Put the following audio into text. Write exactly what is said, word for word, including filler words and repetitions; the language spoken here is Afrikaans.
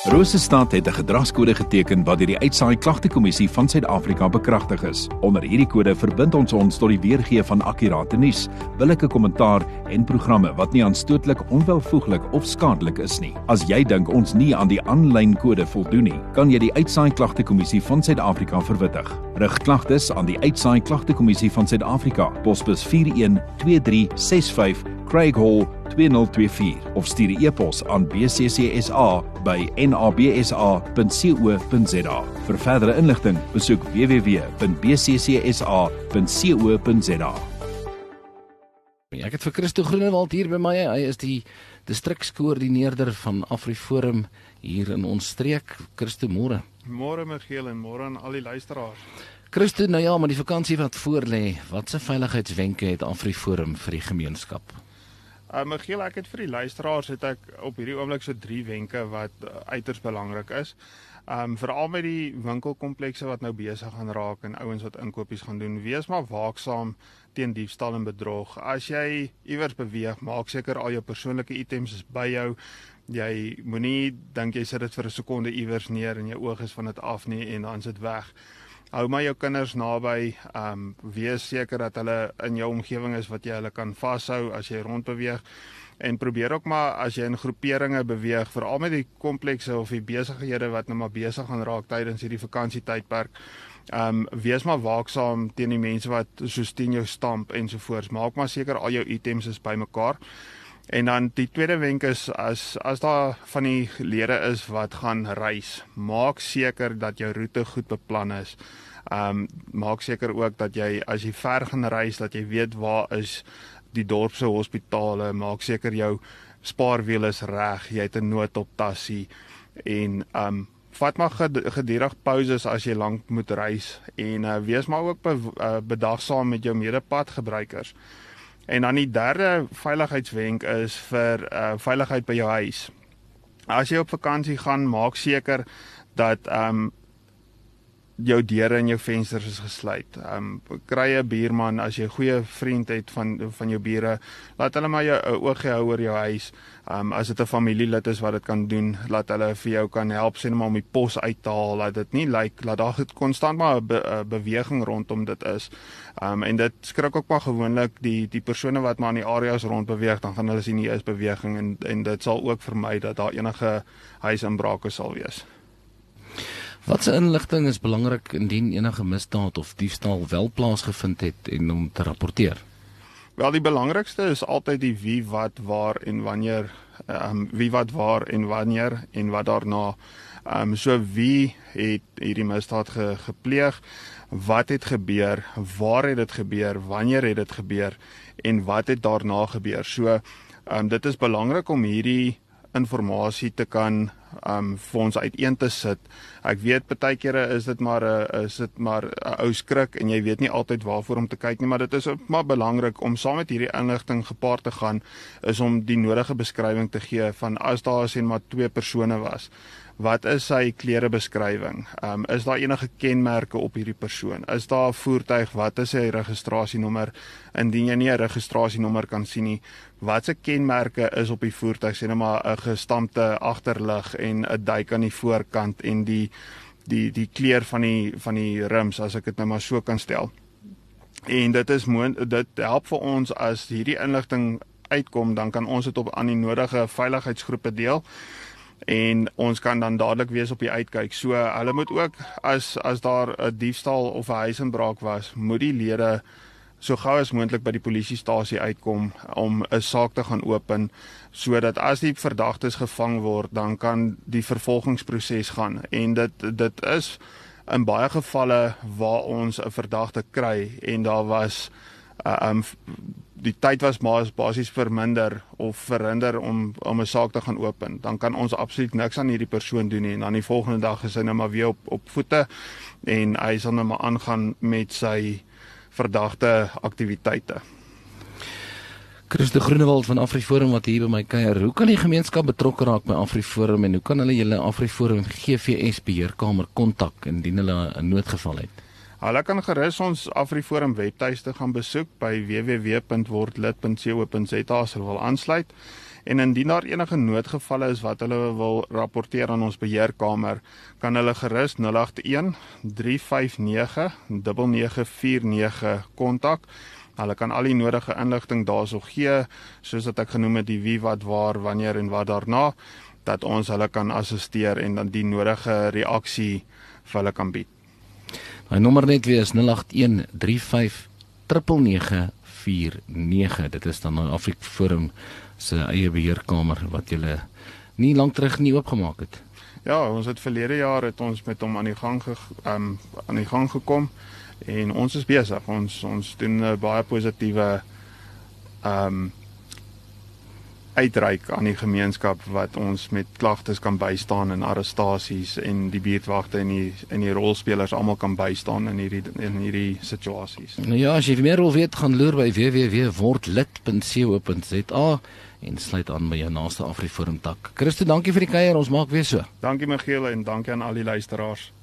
Rosestad het 'n gedragskode geteken wat deur die Uitsaai Klagtekommissie van Suid-Afrika bekragtig is. Onder hierdie kode verbind ons ons tot die weergee van akkurate nuus, billike kommentaar en programme wat nie aanstootlik, onwelvoeglik of skadelik is nie. As jy dink ons nie aan die aanlyn kode voldoen nie, kan jy die Uitsaai Klagtekommissie van Suid-Afrika verwittig. Rig klagtes aan die Uitsaai Klagtekommissie van Suid-Afrika, posbus vier een twee drie ses vyf, Craig Hall twee nul twee vier of stuur 'n e-pos aan b c c s a by n a b s a punt co punt z a. Vir verdere inligting, besoek w w w punt b c c s a punt co punt z a. Ek het vir Christo Groenewald hier by my. Hy is die distrikskoördineerder van AfriForum hier in ons streek. Christo, môre. Môre Michiel en môre aan al die luisteraars. Christo, nou ja, maar die vakansie wat voorlê, watse veiligheidswenke het AfriForum vir die gemeenskap? Uh, Michiel, ek het vir die luisteraars het ek op hierdie oomblik so drie wenke wat uh, uiters belangrik is. Um, Veral met die winkelkomplekse wat nou besig gaan raak en ouens wat inkopies gaan doen, wees maar waaksaam teen diefstal en bedrog. As jy iewers beweeg, maak seker al jou persoonlike items is by jou. Jy moenie dink jy sit dit vir 'n sekonde iewers neer en jou oog is van dit af nie en dan is dit weg. Hou maar jou kinders naby, um, wees seker dat hulle in jou omgewing is wat jy hulle kan vashou as jy rondbeweeg. En probeer ook maar as jy in groeperinge beweeg, veral met die komplekse of die besighede wat nou maar besig gaan raak tydens hierdie vakansietydperk, um, wees maar waaksaam teen die mense wat soos teen jou stamp ensovoorts. Maak maar seker al jou items is bymekaar. En dan die tweede wenk is, as, as daar van die lede is wat gaan reis, maak seker dat jou roete goed beplan is. Um, maak seker ook dat jy, as jy ver gaan reis, dat jy weet waar is die dorpse hospitale, maak seker jou spaarwiel is reg, jy het 'n noodoptassie en um, vat maar gedurig pauses as jy lank moet reis en uh, wees maar ook be, uh, bedagsaam met jou medepadgebruikers. En dan die derde veiligheidswenk is vir uh, veiligheid by jou huis. As jy op vakansie gaan, maak seker dat um, jou deure en jou vensters is gesluit. Um, kry 'n buurman, as jy 'n goeie vriend het van, van jou bure, laat hulle maar jou uh, oogie hou oor jou huis. Um, as dit 'n familielid is wat dit kan doen, laat hulle vir jou kan help, sê net maar om die pos uit te haal, laat dit nie lyk, like, laat daar konstant maar 'n be, uh, beweging rondom dit is. Um, en dit skrik ook maar gewoonlik die, die persone wat maar in die areas rond beweeg, dan gaan hulle sien nie is beweging en, en dit sal ook vermy dat daar enige huisinbrake sal wees. Watse inligting is belangrik indien enige misdaad of diefstal wel plaasgevind het en om te rapporteer? Wel, die belangrikste is altyd die wie, wat, waar en wanneer, um, wie, wat, waar en wanneer en wat daarna. Um, so wie het hierdie misdaad ge, gepleeg, wat het gebeur, waar het dit gebeur, wanneer het dit gebeur en wat het daarna gebeur. So um, dit is belangrik om hierdie informasie te kan um, vir ons uiteen te sit. Ek weet baie kere is dit maar 'n is dit maar 'n ou skrik en jy weet nie altyd waarvoor om te kyk nie, maar dit is ook maar belangrik om saam met hierdie inligting gepaard te gaan, is om die nodige beskrywing te gee van as daar sien maar twee persone was. Wat is sy klerebeskrywing? Um, is daar enige kenmerke op hierdie persoon? Is daar 'n voertuig? Wat is sy registrasienommer? Indien jy nie 'n registrasienommer kan sien nie, watse kenmerke is op die voertuig? Sê net maar 'n gestampte agterlig en 'n duik aan die voorkant en die die die kleur van die van die rims, as ek dit nou maar so kan stel. En dit is dit help vir ons as hierdie inligting uitkom, dan kan ons dit op aan die nodige veiligheidsgroepe deel. En ons kan dan dadelik wees op die uitkyk. So hulle moet ook, as as daar 'n diefstal of 'n huisinbraak was, moet die lede so gou as moontlik by die polisiestasie uitkom om 'n saak te gaan open, sodat as die verdagtes gevang word, dan kan die vervolgingsproses gaan. En dit dit is in baie gevalle waar ons 'n verdagte kry en daar was uh, um, die tyd was basies verminder of verhinder om om 'n saak te gaan open, dan kan ons absoluut niks aan hierdie persoon doen nie. En dan die volgende dag is hy nou maar weer op op voete en hy sal nou maar aangaan met sy verdagte aktiwiteite. Christo Groenewald van AfriForum wat hier by my kuier. Hoe kan die gemeenskap betrokke raak by AfriForum en hoe kan hulle julle AfriForum G V S beheerkamer kontak indien hulle 'n noodgeval het? Hulle kan gerus ons AfriForum webtuiste gaan besoek by w w w punt word lid punt co punt z a as hulle wil aansluit. En indien daar enige noodgevalle is wat hulle wil rapporteer aan ons beheerkamer, kan hulle gerus nul agt een drie vyf nege nege nege vier nege kontak. Hulle kan al die nodige inligting daarso gee, soos dat ek genoem het, die wie, wat, waar, wanneer en wat daarna, dat ons hulle kan assisteer en dan die nodige reaksie vir hulle kan bied. My nommer net weer is nul agt een drie vyf nege nege vier nege. Dit is dan nou Afriforum se eie beheerkamer wat julle nie lank terug nie oopgemaak het. Ja, ons het verlede jaar het ons met hom aan die gang ge, um, aan die gang gekom en ons is besig. Ons ons doen 'n baie positiewe um, uitreik aan die gemeenskap wat ons met klagtes kan bystaan en arrestasies en die buurtwagte en die en die rolspelers almal kan bystaan in hierdie in hierdie situasies. Nou ja, as jy meer wil weet, gaan loer by w w w punt word lid punt co punt z a en sluit aan by jou naaste Afriforum tak. Christo, dankie vir die kuier, ons maak weer so. Dankie Michiel en dankie aan al die luisteraars.